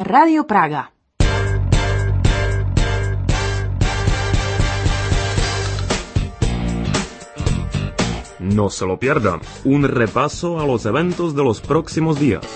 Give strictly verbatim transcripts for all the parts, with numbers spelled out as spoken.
Radio Praga. No se lo pierda, un repaso a los eventos de los próximos días.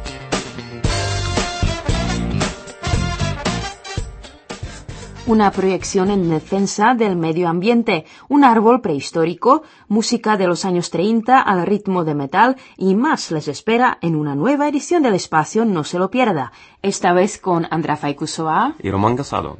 Una proyección en defensa del medio ambiente, un árbol prehistórico, música de los años treinta al ritmo de metal y más les espera en una nueva edición del espacio No se lo pierda, esta vez con Andrea Faikusova y Román Casado.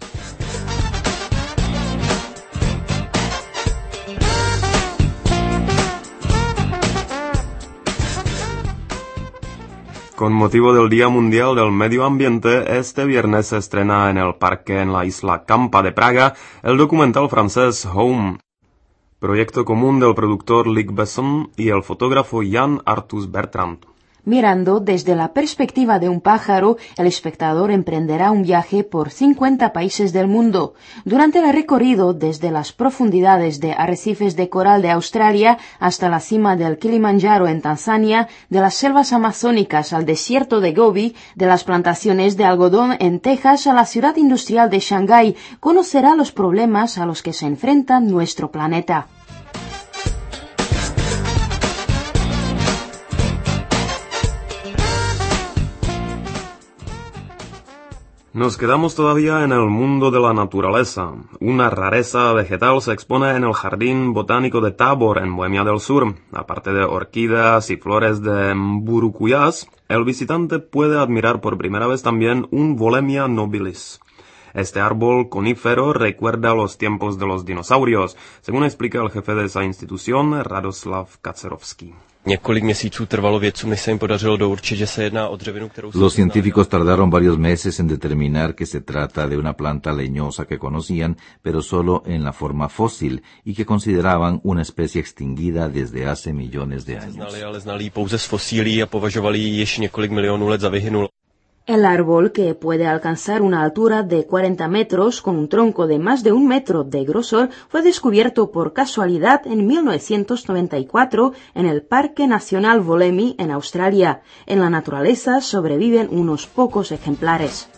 Con motivo del Día Mundial del Medio Ambiente, este viernes se estrena en el parque en la isla Campa de Praga el documental francés Home, proyecto común del productor Luc Besson y el fotógrafo Jan Arthus Bertrand. Mirando desde la perspectiva de un pájaro, el espectador emprenderá un viaje por cincuenta países del mundo. Durante el recorrido desde las profundidades de arrecifes de coral de Australia hasta la cima del Kilimanjaro en Tanzania, de las selvas amazónicas al desierto de Gobi, de las plantaciones de algodón en Texas a la ciudad industrial de Shanghái, conocerá los problemas a los que se enfrenta nuestro planeta. Nos quedamos todavía en el mundo de la naturaleza. Una rareza vegetal se expone en el Jardín Botánico de Tábor, en Bohemia del Sur. Aparte de orquídeas y flores de burucuyás, el visitante puede admirar por primera vez también un Volemia nobilis. Este árbol conífero recuerda los tiempos de los dinosaurios, según explica el jefe de esa institución, Radoslav Kacerovský. Několik měsíců trvalo vědcům, než se jim podařilo dourčit, že se jedná o dřevinu, kterou... Los científicos tardaron varios meses en determinar que se trata de una planta leñosa que conocían, pero solo en la forma fósil, y que consideraban una especie extinguida desde hace millones de años. Znali, ale znali ji pouze z fosílií a považovali ji již několik milionů let za vyhynulou. El árbol, que puede alcanzar una altura de cuarenta metros con un tronco de más de un metro de grosor, fue descubierto por casualidad en mil novecientos noventa y cuatro en el Parque Nacional Volemi en Australia. En la naturaleza sobreviven unos pocos ejemplares.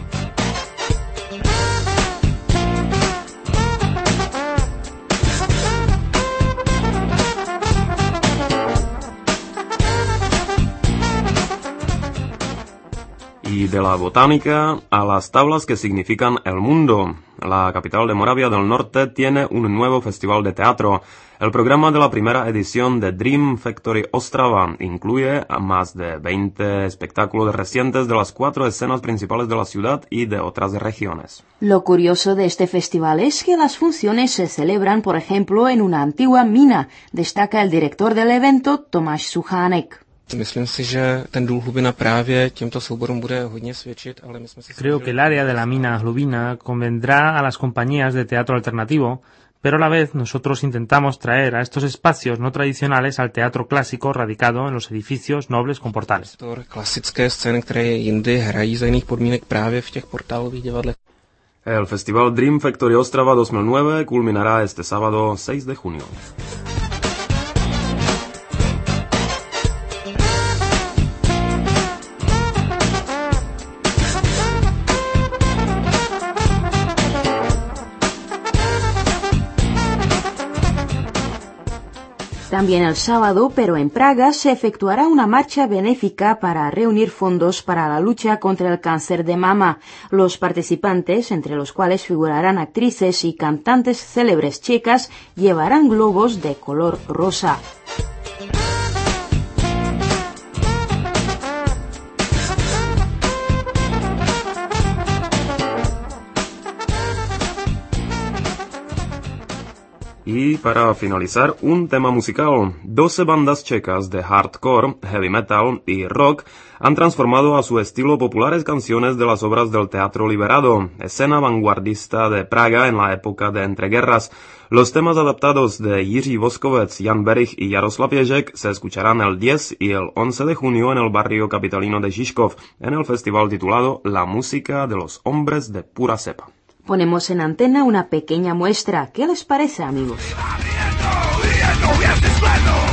Y de la botánica a las tablas que significan el mundo. La capital de Moravia del Norte tiene un nuevo festival de teatro. El programa de la primera edición de Dream Factory Ostrava incluye a más de veinte espectáculos recientes de las cuatro escenas principales de la ciudad y de otras regiones. Lo curioso de este festival es que las funciones se celebran, por ejemplo, en una antigua mina, destaca el director del evento, Tomáš Suchánek. Myslím si, že ten důl Hlubina právě těmto souborům bude hodně svědčit, ale my jsme si... Creo que el área de la mina Hlubina convendrá a las compañías de teatro alternativo, pero a la vez nosotros intentamos traer a estos espacios no tradicionales al teatro clásico radicado en los edificios nobles con portales. Klasické scény, které jindy hrají za jiných podmínek právě v těch portálových divadlech. El Festival Dream Factory Ostrava dos mil nueve culminará este sábado seis de junio. También el sábado, pero en Praga, se efectuará una marcha benéfica para reunir fondos para la lucha contra el cáncer de mama. Los participantes, entre los cuales figurarán actrices y cantantes célebres checas, llevarán globos de color rosa. Y para finalizar, un tema musical. doce bandas checas de hardcore, heavy metal y rock han transformado a su estilo populares canciones de las obras del Teatro Liberado, escena vanguardista de Praga en la época de entreguerras. Los temas adaptados de Jiří Voskovec, Jan Berich y Jaroslav Ježek se escucharán el diez y el once de junio en el barrio capitalino de Žižkov, en el festival titulado La música de los hombres de pura cepa. Ponemos en antena una pequeña muestra. ¿Qué les parece, amigos? Viendo, viendo, viendo,